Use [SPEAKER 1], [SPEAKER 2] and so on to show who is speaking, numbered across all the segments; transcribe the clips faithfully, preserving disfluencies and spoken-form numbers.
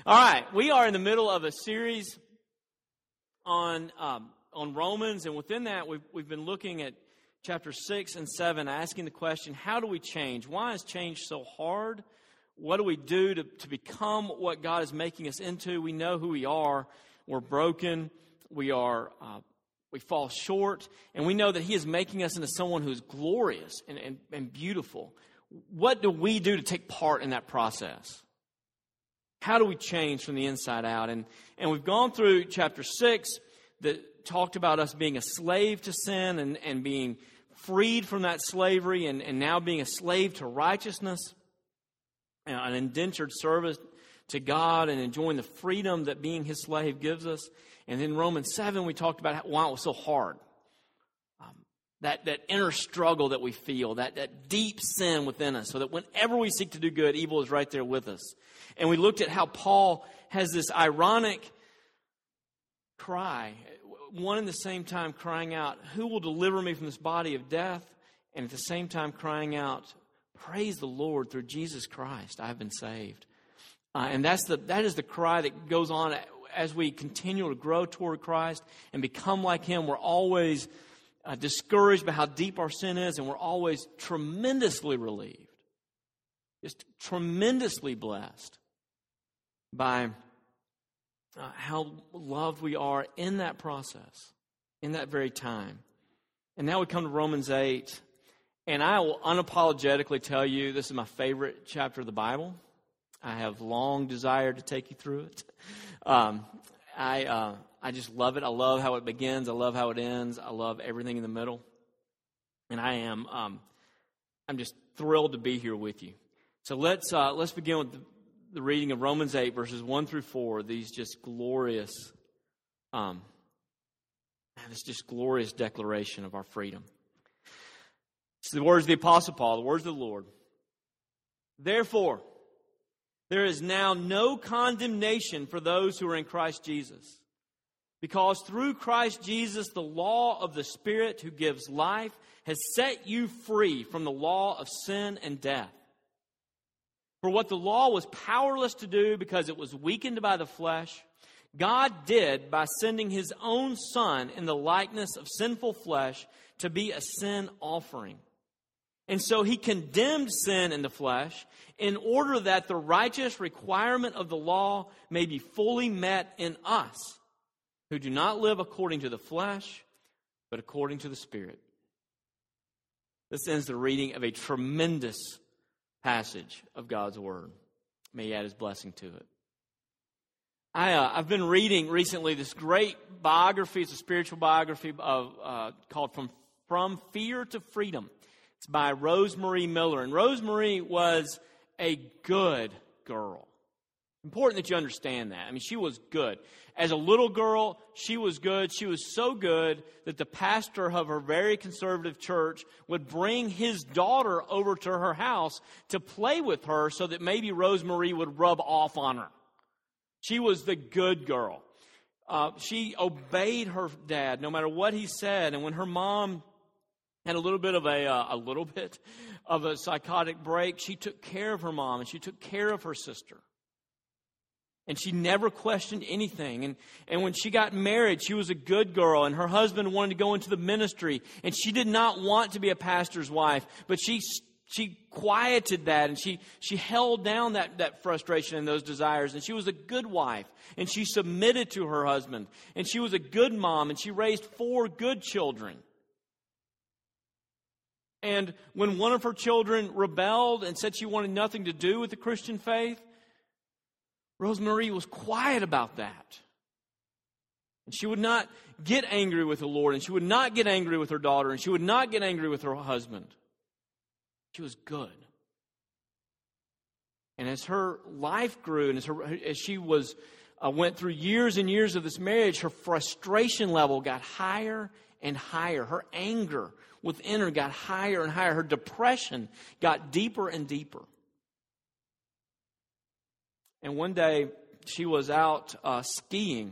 [SPEAKER 1] All right, we are in the middle of a series on um, on Romans, and within that, we've we've been looking at chapter six and seven, asking the question: how do we change? Why is change so hard? What do we do to, to become what God is making us into? We know who we are. We're broken. We are uh, we fall short, and we know that He is making us into someone who is glorious and, and, and beautiful. What do we do to take part in that process? How do we change from the inside out? And and we've gone through chapter six that talked about us being a slave to sin and, and being freed from that slavery and, and now being a slave to righteousness, an indentured service to God and enjoying the freedom that being His slave gives us. And in Romans seven, we talked about why it was so hard. Um, that, that inner struggle that we feel, that, that deep sin within us, so that whenever we seek to do good, evil is right there with us. And we looked at how Paul has this ironic cry, one and the same time crying out, who will deliver me from this body of death? And at the same time crying out, praise the Lord, through Jesus Christ, I have been saved. Uh, and that's the that is the cry that goes on as we continue to grow toward Christ and become like Him. We're always uh, discouraged by how deep our sin is, and we're always tremendously relieved, just tremendously blessed by uh, how loved we are in that process, in that very time. And now we come to Romans eight, and I will unapologetically tell you this is my favorite chapter of the Bible. I have long desired to take you through it. Um, I uh, I just love it. I love how it begins. I love how it ends. I love everything in the middle. And I am um, I'm just thrilled to be here with you. So let's uh, let's begin with the, the reading of Romans eight, verses one through four. These just glorious, um, this just glorious declaration of our freedom. It's the words of the Apostle Paul, the words of the Lord. Therefore, there is now no condemnation for those who are in Christ Jesus. Because through Christ Jesus, the law of the Spirit who gives life has set you free from the law of sin and death. For what the law was powerless to do because it was weakened by the flesh, God did by sending His own Son in the likeness of sinful flesh to be a sin offering. And so He condemned sin in the flesh in order that the righteous requirement of the law may be fully met in us, who do not live according to the flesh, but according to the Spirit. This ends the reading of a tremendous passage of God's Word. May He add His blessing to it. I, uh, I've been reading recently this great biography. It's a spiritual biography of uh, called From, From Fear to Freedom. It's by Rose Marie Miller. And Rose Marie was a good girl. Important that you understand that. I mean, she was good. As a little girl, she was good. She was so good that the pastor of her very conservative church would bring his daughter over to her house to play with her so that maybe Rose Marie would rub off on her. She was the good girl. Uh, she obeyed her dad no matter what he said. And when her mom had a little bit of a uh, a little bit of a psychotic break, she took care of her mom and she took care of her sister. And she never questioned anything. And, and when she got married, she was a good girl. And her husband wanted to go into the ministry. And she did not want to be a pastor's wife. But she she quieted that. And she, she held down that, that frustration and those desires. And she was a good wife. And she submitted to her husband. And she was a good mom. And she raised four good children. And when one of her children rebelled and said she wanted nothing to do with the Christian faith, Rose Marie was quiet about that. And she would not get angry with the Lord, and she would not get angry with her daughter, and she would not get angry with her husband. She was good. And as her life grew, and as, her, as she was uh, went through years and years of this marriage, her frustration level got higher and higher. Her anger within her got higher and higher. Her depression got deeper and deeper. And one day, she was out uh, skiing.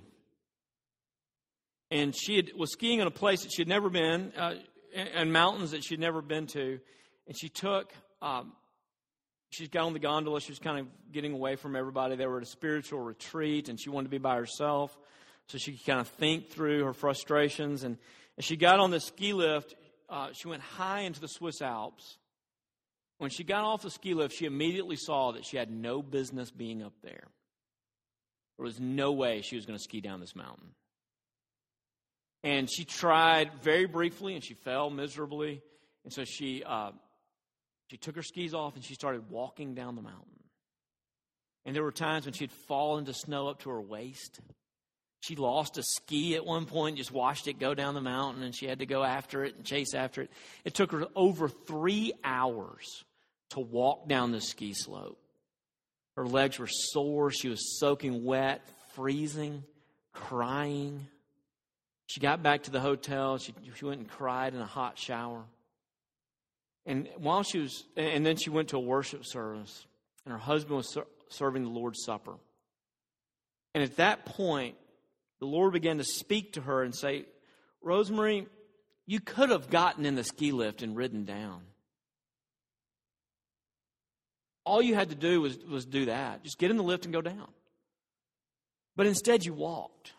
[SPEAKER 1] And she had, was skiing in a place that she had never been, uh, and mountains that she had never been to. And she took um, She got on the gondola. She was kind of getting away from everybody. They were at a spiritual retreat, and she wanted to be by herself so she could kind of think through her frustrations. And as she got on the ski lift, uh, she went high into the Swiss Alps. When she got off the ski lift, she immediately saw that she had no business being up there. There was no way she was going to ski down this mountain. And she tried very briefly, and she fell miserably. And so she uh, she took her skis off, and she started walking down the mountain. And there were times when she'd fall into snow up to her waist. She lost a ski at one point, just watched it go down the mountain, and she had to go after it and chase after it. It took her over three hours to walk down the ski slope. Her legs were sore. She was soaking wet, freezing, crying. She got back to the hotel. She, she went and cried in a hot shower. And while she was, and then she went to a worship service, and her husband was ser- serving the Lord's Supper. And at that point, the Lord began to speak to her and say, Rosemary, you could have gotten in the ski lift and ridden down. All you had to do was, was do that. Just get in the lift and go down. But instead you walked.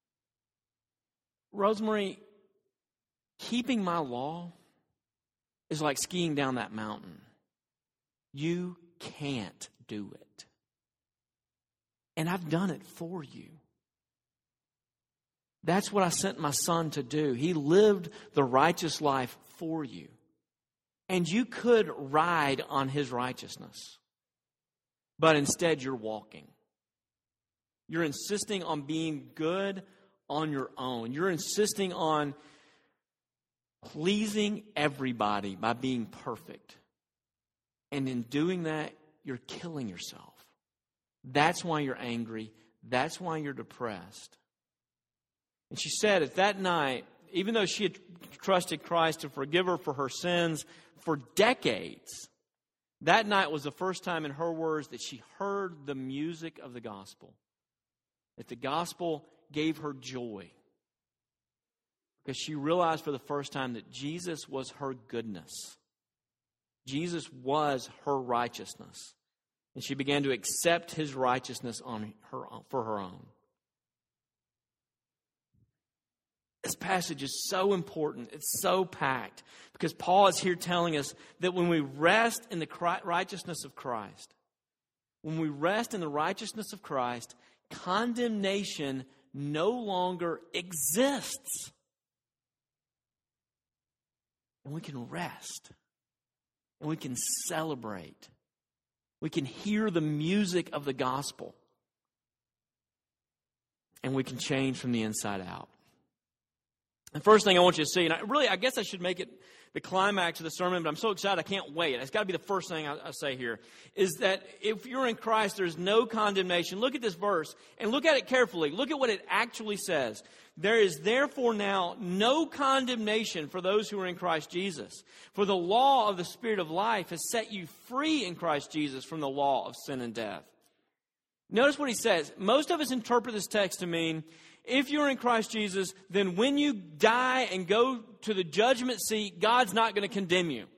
[SPEAKER 1] Rosemary, keeping my law is like skiing down that mountain. You can't do it. And I've done it for you. That's what I sent my son to do. He lived the righteous life for you. And you could ride on his righteousness. But instead you're walking. You're insisting on being good on your own. You're insisting on pleasing everybody by being perfect. And in doing that, you're killing yourself. That's why you're angry. That's why you're depressed. And she said at that night, even though she had trusted Christ to forgive her for her sins for decades, that night was the first time, in her words, that she heard the music of the gospel. That the gospel gave her joy. Because she realized for the first time that Jesus was her goodness. Jesus was her righteousness. And she began to accept his righteousness on her, for her own. This passage is so important. It's so packed. Because Paul is here telling us that when we rest in the righteousness of Christ, when we rest in the righteousness of Christ, condemnation no longer exists. And we can rest. And we can celebrate. We can hear the music of the gospel. And we can change from the inside out. The first thing I want you to see, and I really, I guess I should make it the climax of the sermon, but I'm so excited I can't wait. It's got to be the first thing I, I say here, is that if you're in Christ, there's no condemnation. Look at this verse and look at it carefully. Look at what it actually says. There is therefore now no condemnation for those who are in Christ Jesus. For the law of the Spirit of life has set you free in Christ Jesus from the law of sin and death. Notice what he says. Most of us interpret this text to mean, if you're in Christ Jesus, then when you die and go to the judgment seat, God's not going to condemn you.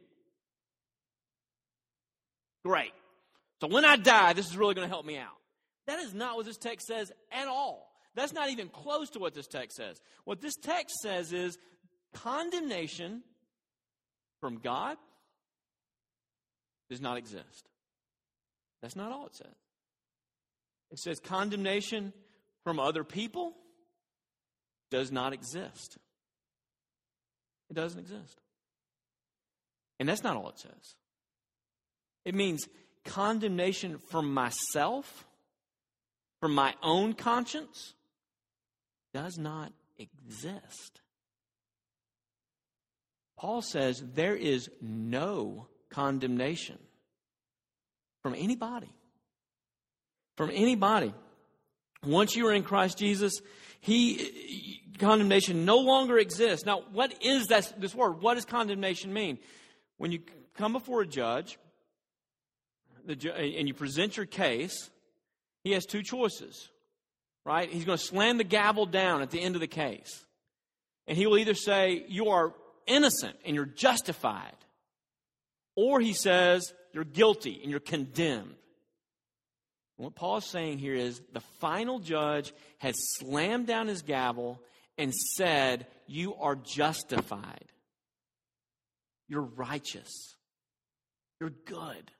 [SPEAKER 1] Great. So when I die, this is really going to help me out. That is not what this text says at all. That's not even close to what this text says. What this text says is condemnation from God does not exist. That's not all it says. It says condemnation from other people does not exist. It doesn't exist. And that's not all it says. It means condemnation from myself, from my own conscience, does not exist. Paul says there is no condemnation from anybody. From anybody. Once you are in Christ Jesus, he condemnation no longer exists. Now, what is that, this word? What does condemnation mean? When you come before a judge, the ju- and you present your case, he has two choices, right? He's going to slam the gavel down at the end of the case. And he will either say, you are innocent and you're justified. Or he says, you're guilty and you're condemned. And what Paul is saying here is the final judge has slammed down his gavel and said, you are justified. You're righteous. You're good.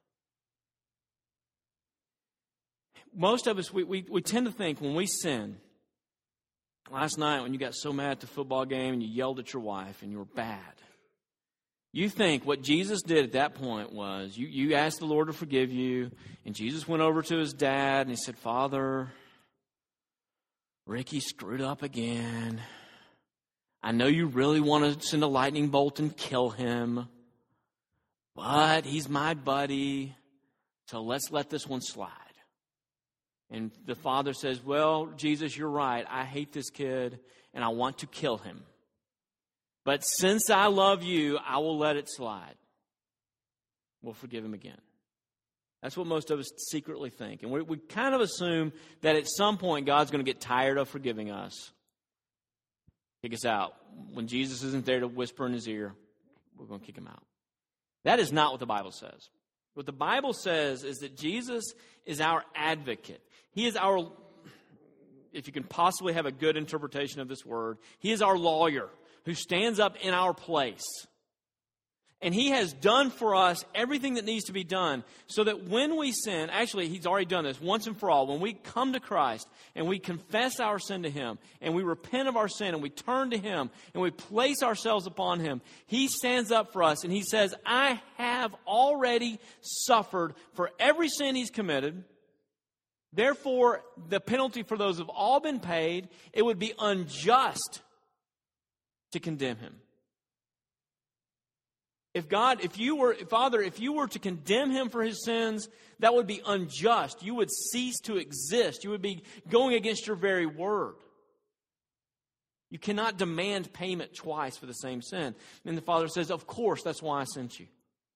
[SPEAKER 1] Most of us, we, we, we tend to think when we sin, last night when you got so mad at the football game and you yelled at your wife and you were bad, you think what Jesus did at that point was you, you asked the Lord to forgive you, and Jesus went over to his dad and he said, Father, Ricky screwed up again. I know you really want to send a lightning bolt and kill him, but he's my buddy, so let's let this one slide. And the father says, well, Jesus, you're right. I hate this kid, and I want to kill him. But since I love you, I will let it slide. We'll forgive him again. That's what most of us secretly think. And we, we kind of assume that at some point God's going to get tired of forgiving us. Kick us out. When Jesus isn't there to whisper in his ear, we're going to kick him out. That is not what the Bible says. What the Bible says is that Jesus is our advocate. He is our, if you can possibly have a good interpretation of this word, he is our lawyer who stands up in our place. And he has done for us everything that needs to be done so that when we sin, actually he's already done this once and for all. When we come to Christ and we confess our sin to him and we repent of our sin and we turn to him and we place ourselves upon him, he stands up for us and he says, I have already suffered for every sin he's committed. Therefore, the penalty for those have all been paid. It would be unjust to condemn him. If God, if you were, Father, if you were to condemn him for his sins, that would be unjust. You would cease to exist. You would be going against your very word. You cannot demand payment twice for the same sin. And the Father says, of course, that's why I sent you.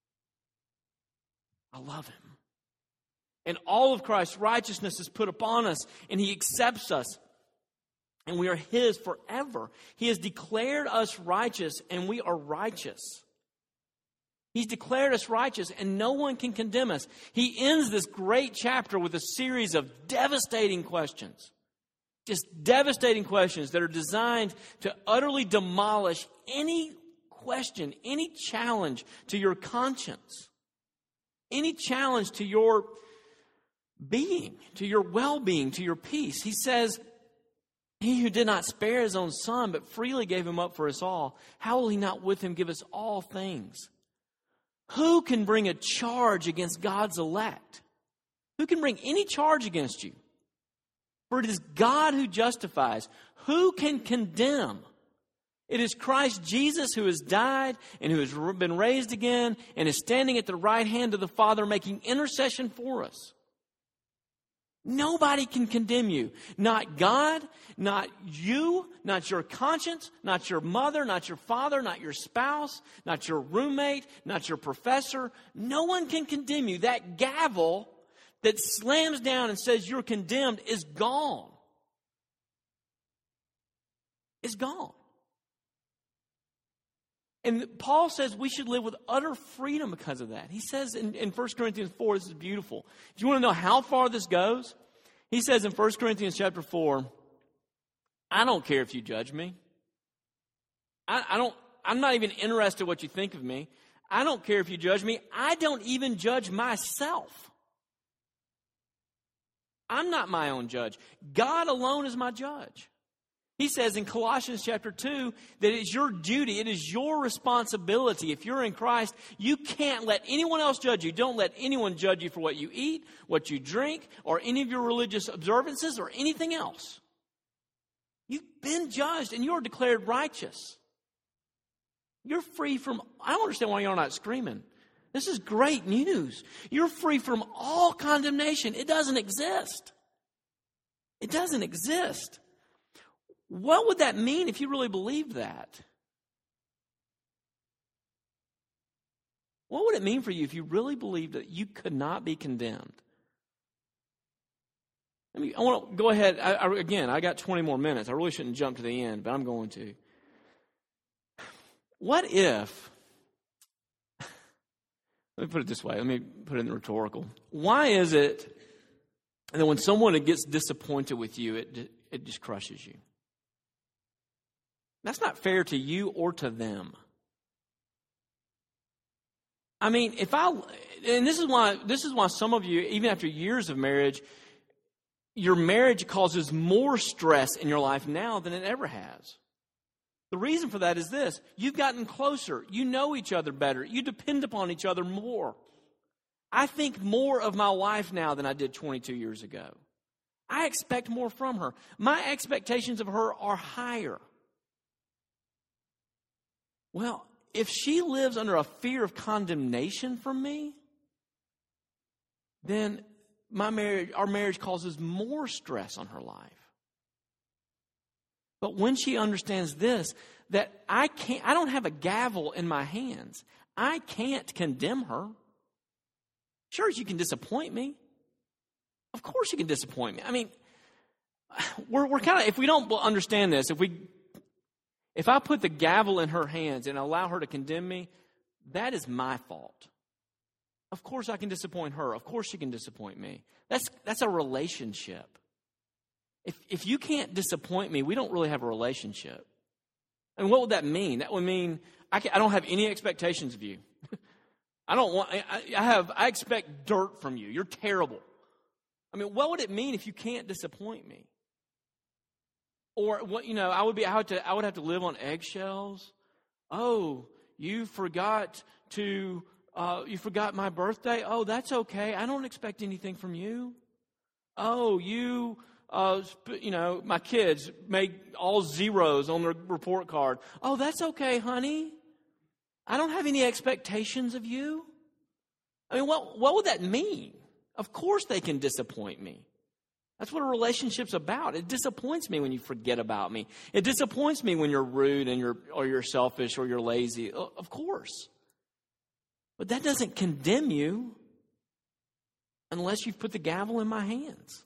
[SPEAKER 1] I love him. And all of Christ's righteousness is put upon us, and he accepts us. And we are his forever. He has declared us righteous, and we are righteous. He's declared us righteous, and no one can condemn us. He ends this great chapter with a series of devastating questions. Just devastating questions that are designed to utterly demolish any question, any challenge to your conscience, any challenge to your being, to your well-being, to your peace. He says, he who did not spare his own son, but freely gave him up for us all, how will he not with him give us all things? Who can bring a charge against God's elect? Who can bring any charge against you? For it is God who justifies. Who can condemn? It is Christ Jesus who has died and who has been raised again and is standing at the right hand of the Father making intercession for us. Nobody can condemn you. Not God, not you, not your conscience, not your mother, not your father, not your spouse, not your roommate, not your professor. No one can condemn you. That gavel that slams down and says you're condemned is gone. It's gone. And Paul says we should live with utter freedom because of that. He says in, in First Corinthians four, this is beautiful. Do you want to know how far this goes? He says in First Corinthians chapter four, I don't care if you judge me. I, I don't, I'm not even interested in what you think of me. I don't care if you judge me. I don't even judge myself. I'm not my own judge. God alone is my judge. He says in Colossians chapter two that it's your duty, it is your responsibility. If you're in Christ, you can't let anyone else judge you. Don't let anyone judge you for what you eat, what you drink, or any of your religious observances or anything else. You've been judged and you're declared righteous. You're free from, I don't understand why you're not screaming. This is great news. You're free from all condemnation. It doesn't exist. It doesn't exist. What would that mean if you really believed that? What would it mean for you if you really believed that you could not be condemned? I mean, I want to go ahead. I, I, again, I got twenty more minutes. I really shouldn't jump to the end, but I'm going to. What if, Let me put it this way. Let me put it in the rhetorical. Why is it that when someone gets disappointed with you, it, it just crushes you? That's not fair to you or to them. I mean, if I, and this is why, this is why some of you, even after years of marriage, your marriage causes more stress in your life now than it ever has. The reason for that is this: you've gotten closer. You know each other better. You depend upon each other more. I think more of my wife now than I did twenty-two years ago. I expect more from her. My expectations of her are higher. Well, if she lives under a fear of condemnation from me, then my marriage, our marriage causes more stress on her life. But when she understands this, that I can't, I don't have a gavel in my hands. I can't condemn her. Sure, you can disappoint me. Of course you can disappoint me. I mean, we're we're kind of, if we don't understand this, if we if I put the gavel in her hands and allow her to condemn me, that is my fault. Of course I can disappoint her. Of course she can disappoint me. That's that's a relationship. If if you can't disappoint me, we don't really have a relationship. And what would that mean? That would mean I, can, I don't have any expectations of you. I don't want. I, I have. I expect dirt from you. You're terrible. I mean, what would it mean if you can't disappoint me? Or what? You know, I would be. I would, to, I would have to live on eggshells. Oh, you forgot to. Uh, you forgot my birthday. Oh, that's okay. I don't expect anything from you. Oh, you. Uh, you know, my kids make all zeros on their report card. Oh, that's okay, honey. I don't have any expectations of you. I mean, what what would that mean? Of course they can disappoint me. That's what a relationship's about. It disappoints me when you forget about me. It disappoints me when you're rude and you're or you're selfish or you're lazy. Of course. But that doesn't condemn you unless you've put the gavel in my hands.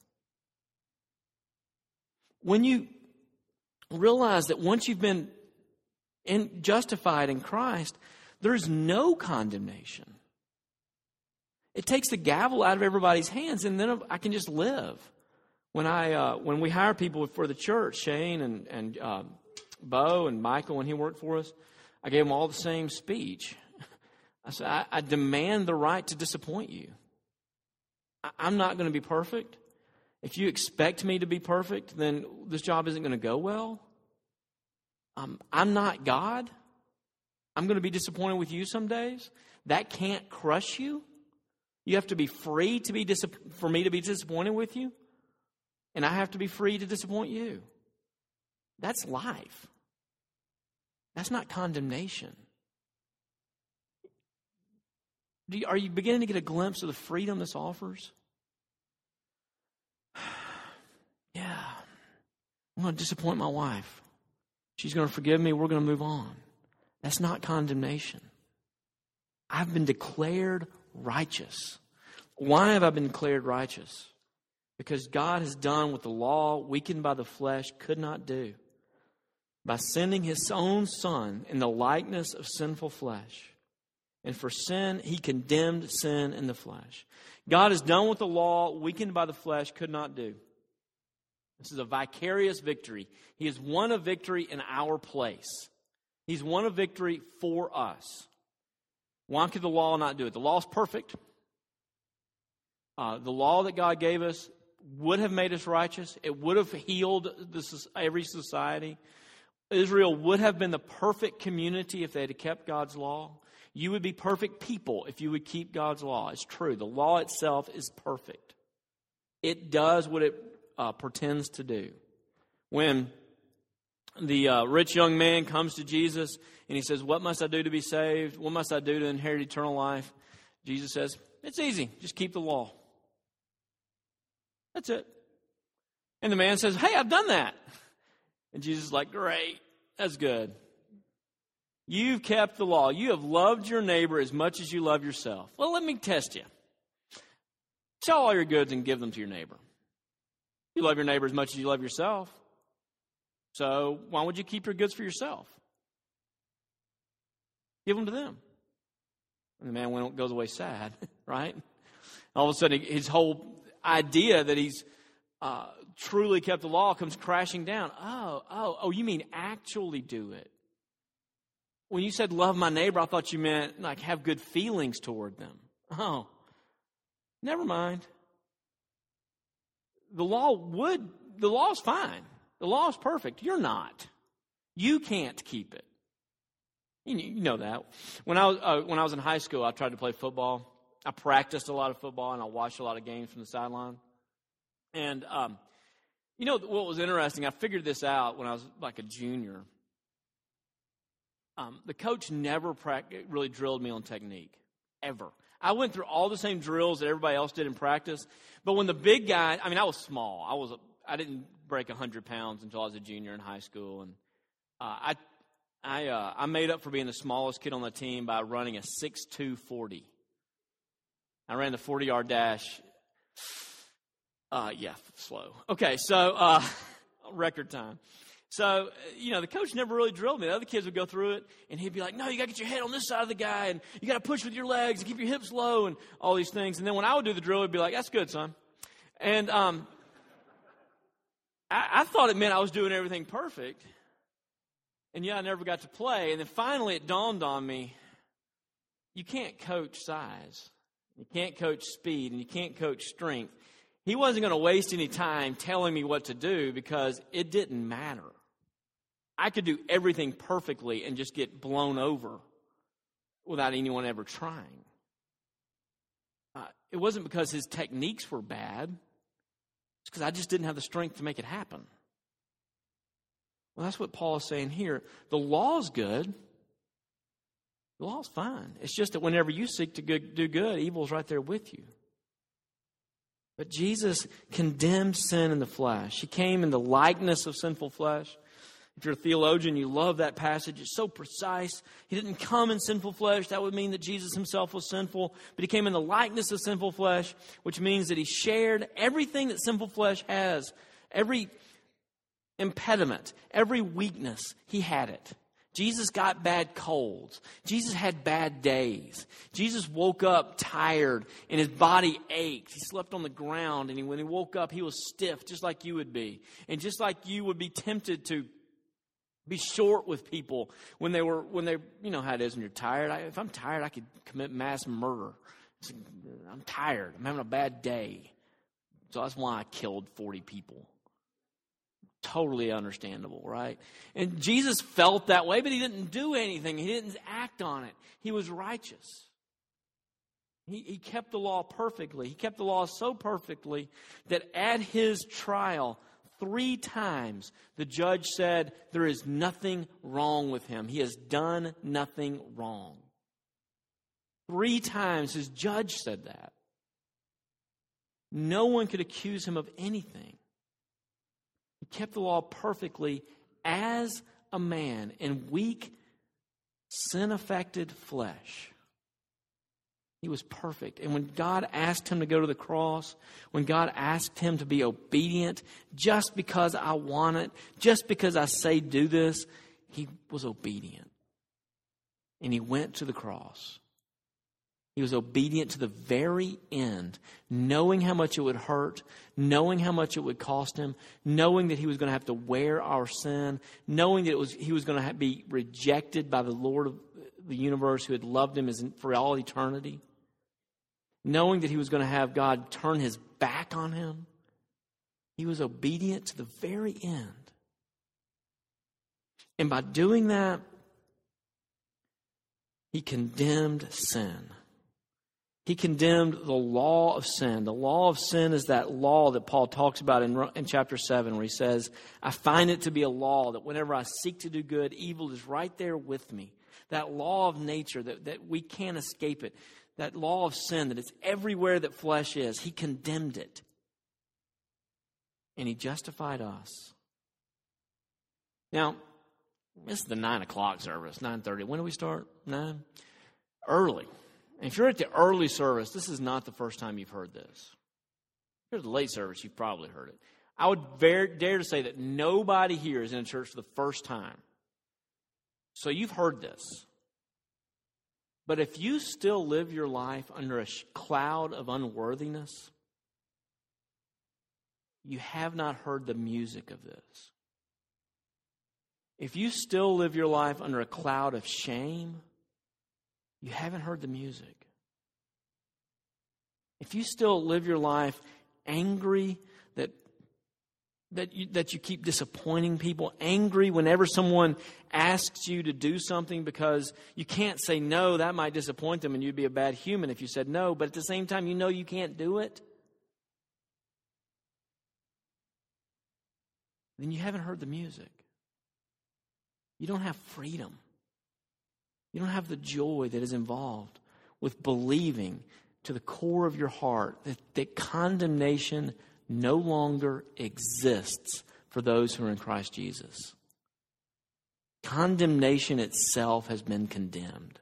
[SPEAKER 1] When you realize that once you've been in, justified in Christ, there's no condemnation. It takes the gavel out of everybody's hands, and then I can just live. When I uh, when we hire people for the church, Shane and and uh, Bo and Michael, when he worked for us, I gave them all the same speech. I said, I, I demand the right to disappoint you. I, I'm not going to be perfect. If you expect me to be perfect, then this job isn't going to go well. Um, I'm not God. I'm going to be disappointed with you some days. That can't crush you. You have to be free to be dis- for me to be disappointed with you. And I have to be free to disappoint you. That's life. That's not condemnation. Do you, are you beginning to get a glimpse of the freedom this offers? Yeah, I'm going to disappoint my wife. She's going to forgive me. We're going to move on. That's not condemnation. I've been declared righteous. Why have I been declared righteous? Because God has done what the law, weakened by the flesh, could not do. By sending His own Son in the likeness of sinful flesh. And for sin, He condemned sin in the flesh. God has done what the law, weakened by the flesh, could not do. This is a vicarious victory. He has won a victory in our place. He's won a victory for us. Why could the law not do it? The law is perfect. Uh, the law that God gave us would have made us righteous. It would have healed this, every society. Israel would have been the perfect community if they had kept God's law. You would be perfect people if you would keep God's law. It's true. The law itself is perfect. It does what it uh, pretends to do. When the uh, rich young man comes to Jesus and he says, "What must I do to be saved? What must I do to inherit eternal life?" Jesus says, "It's easy. Just keep the law." That's it. And the man says, "Hey, I've done that." And Jesus is like, "Great. That's good. You've kept the law. You have loved your neighbor as much as you love yourself. Well, let me test you. Sell all your goods and give them to your neighbor. You love your neighbor as much as you love yourself. So why would you keep your goods for yourself? Give them to them." And the man went, goes away sad, right? All of a sudden, his whole idea that he's uh, truly kept the law comes crashing down. Oh, oh, oh, you mean actually do it. When you said love my neighbor, I thought you meant like have good feelings toward them. Oh, never mind. The law would, the law is fine. The law is perfect. You're not. You can't keep it. You, you know that. When I was uh, when I was in high school, I tried to play football. I practiced a lot of football, and I watched a lot of games from the sideline. And um, you know what was interesting? I figured this out when I was like a junior. Um, the coach never practiced, really drilled me on technique, ever. I went through all the same drills that everybody else did in practice. But when the big guy, I mean, I was small. I was, a, I didn't break one hundred pounds until I was a junior in high school. And uh, I I, uh, I made up for being the smallest kid on the team by running a six two forty. I ran the forty-yard dash. Uh, yeah, slow. Okay, so uh, record time. So, you know, the coach never really drilled me. The other kids would go through it, and he'd be like, no, you got to get your head on this side of the guy, and you got to push with your legs and keep your hips low and all these things. And then when I would do the drill, he'd be like, that's good, son. And um, I, I thought it meant I was doing everything perfect. And, yeah, I never got to play. And then finally it dawned on me, you can't coach size. You can't coach speed, and you can't coach strength. He wasn't going to waste any time telling me what to do because it didn't matter. I could do everything perfectly and just get blown over without anyone ever trying. Uh, it wasn't because his techniques were bad. It's because I just didn't have the strength to make it happen. Well, that's what Paul is saying here. The law's good. The law's fine. It's just that whenever you seek to good, do good, evil's right there with you. But Jesus condemned sin in the flesh. He came in the likeness of sinful flesh. If you're a theologian, you love that passage. It's so precise. He didn't come in sinful flesh. That would mean that Jesus himself was sinful. But he came in the likeness of sinful flesh, which means that he shared everything that sinful flesh has. Every impediment, every weakness, he had it. Jesus got bad colds. Jesus had bad days. Jesus woke up tired and his body ached. He slept on the ground, and he, when he woke up, he was stiff, just like you would be. And just like you would be tempted to be short with people when they were, when they, you know how it is when you're tired. I, if I'm tired, I could commit mass murder. I'm tired. I'm having a bad day. So that's why I killed forty people. Totally understandable, right? And Jesus felt that way, but he didn't do anything. He didn't act on it. He was righteous. He, he kept the law perfectly. He kept the law so perfectly that at his trial, three times the judge said, there is nothing wrong with him. He has done nothing wrong. Three times his judge said that. No one could accuse him of anything. He kept the law perfectly as a man in weak, sin-affected flesh. He was perfect. And when God asked him to go to the cross, when God asked him to be obedient, just because I want it, just because I say do this, he was obedient. And he went to the cross. He was obedient to the very end, knowing how much it would hurt, knowing how much it would cost him, knowing that he was going to have to wear our sin, knowing that it was he was going to have, be rejected by the Lord of the universe who had loved him as in, for all eternity, knowing that he was going to have God turn his back on him. He was obedient to the very end. And by doing that, he condemned sin. He condemned the law of sin. The law of sin is that law that Paul talks about in, in chapter seven, where he says, I find it to be a law that whenever I seek to do good, evil is right there with me. That law of nature, that, that we can't escape it. That law of sin, that it's everywhere that flesh is. He condemned it. And he justified us. Now, this is the nine o'clock service, nine thirty. When do we start? nine? Early. And if you're at the early service, this is not the first time you've heard this. If you're at the late service, you've probably heard it. I would dare, dare to say that nobody here is in a church for the first time. So you've heard this. But if you still live your life under a cloud of unworthiness, you have not heard the music of this. If you still live your life under a cloud of shame, you haven't heard the music. If you still live your life angry that that you, that you keep disappointing people, angry whenever someone asks you to do something because you can't say no, that might disappoint them and you'd be a bad human if you said no, but at the same time you know you can't do it, then you haven't heard the music. You don't have freedom. You don't have the joy that is involved with believing to the core of your heart that, that condemnation no longer exists for those who are in Christ Jesus. Condemnation itself has been condemned.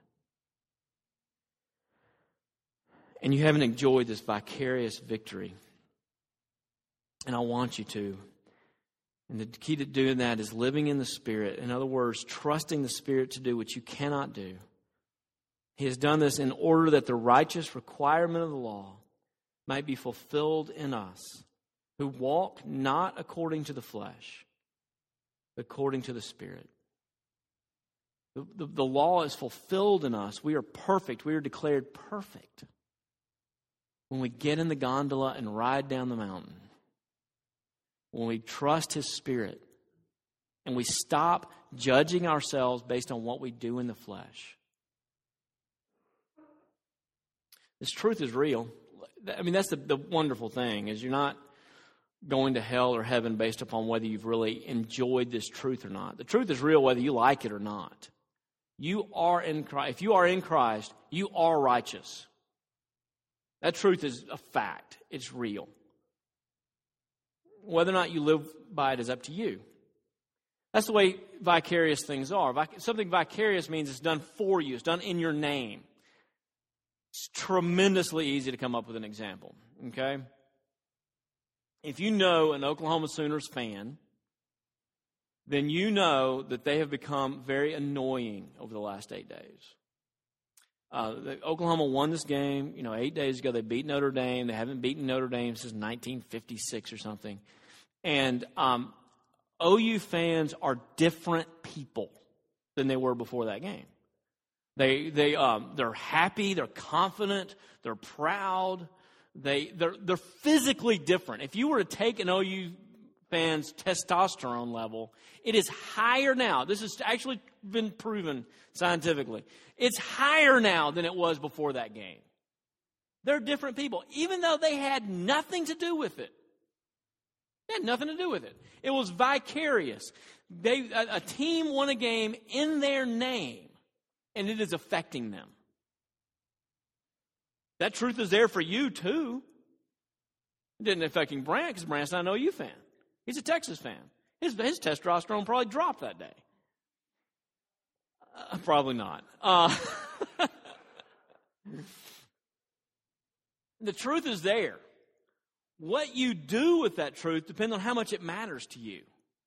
[SPEAKER 1] And you haven't enjoyed this vicarious victory. And I want you to. And the key to doing that is living in the Spirit. In other words, trusting the Spirit to do what you cannot do. He has done this in order that the righteous requirement of the law might be fulfilled in us, who walk not according to the flesh, but according to the Spirit. The, the, the law is fulfilled in us. We are perfect. We are declared perfect when we get in the gondola and ride down the mountain. When we trust His Spirit and we stop judging ourselves based on what we do in the flesh. This truth is real. I mean, that's the, the wonderful thing, is you're not going to hell or heaven based upon whether you've really enjoyed this truth or not. The truth is real whether you like it or not. You are in Christ. If you are in Christ, you are righteous. That truth is a fact. It's real. Whether or not you live by it is up to you. That's the way vicarious things are. Vic- something vicarious means it's done for you. It's done in your name. It's tremendously easy to come up with an example, okay? If you know an Oklahoma Sooners fan, then you know that they have become very annoying over the last eight days. Uh, the, Oklahoma won this game, you know, eight days ago. They beat Notre Dame. They haven't beaten Notre Dame since nineteen fifty-six or something. And um, O U fans are different people than they were before that game. They they um, they're happy. They're confident. They're proud. They they're they're physically different. If you were to take an O U fan's testosterone level, it is higher now. This has actually been proven scientifically. It's higher now than it was before that game. They're different people, even though they had nothing to do with it. They had nothing to do with it. It was vicarious. They a, a team won a game in their name, and it is affecting them. That truth is there for you, too. It didn't affect Brant because Brant's not an O U fan. He's a Texas fan. His, his testosterone probably dropped that day. Uh, probably not. Uh, the truth is there. What you do with that truth depends on how much it matters to you.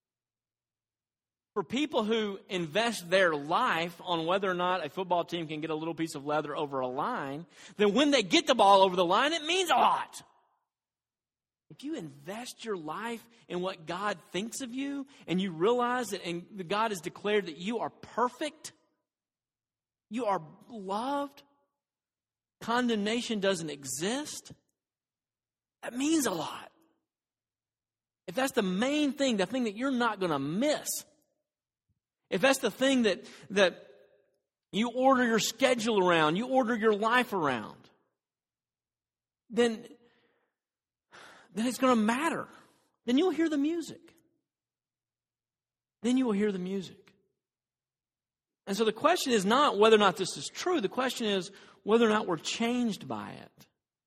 [SPEAKER 1] For people who invest their life on whether or not a football team can get a little piece of leather over a line, then when they get the ball over the line, it means a lot. If you invest your life in what God thinks of you, and you realize that and God has declared that you are perfect, you are loved, condemnation doesn't exist, that means a lot. If that's the main thing, the thing that you're not going to miss, if that's the thing that, that you order your schedule around, you order your life around, then, then it's going to matter. Then you'll hear the music. Then you will hear the music. And so the question is not whether or not this is true. The question is whether or not we're changed by it.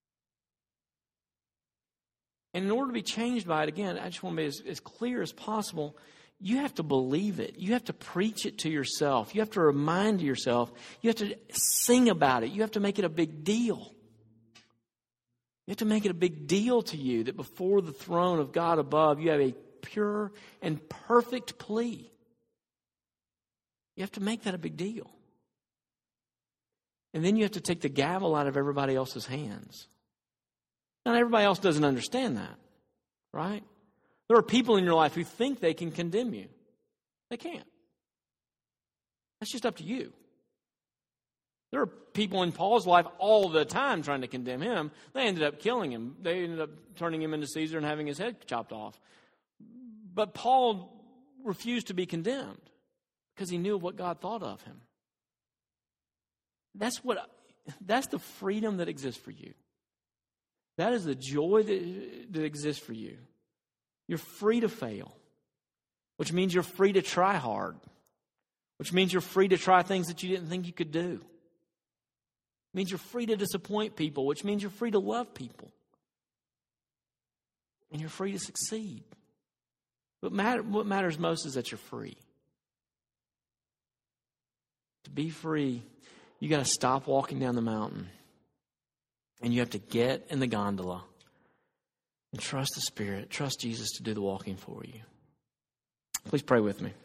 [SPEAKER 1] And in order to be changed by it, again, I just want to be as, as clear as possible. You have to believe it. You have to preach it to yourself. You have to remind yourself. You have to sing about it. You have to make it a big deal. You have to make it a big deal to you that before the throne of God above, you have a pure and perfect plea. You have to make that a big deal. And then you have to take the gavel out of everybody else's hands. Now, everybody else doesn't understand that, right? There are people in your life who think they can condemn you. They can't. That's just up to you. There are people in Paul's life all the time trying to condemn him. They ended up killing him. They ended up turning him into Caesar and having his head chopped off. But Paul refused to be condemned because he knew what God thought of him. That's what. That's the freedom that exists for you. That is the joy that, that exists for you. You're free to fail, which means you're free to try hard, which means you're free to try things that you didn't think you could do. It means you're free to disappoint people, which means you're free to love people. And you're free to succeed. But matter, what matters most is that you're free. To be free, you got to stop walking down the mountain. And you have to get in the gondola and trust the Spirit. Trust Jesus to do the walking for you. Please pray with me.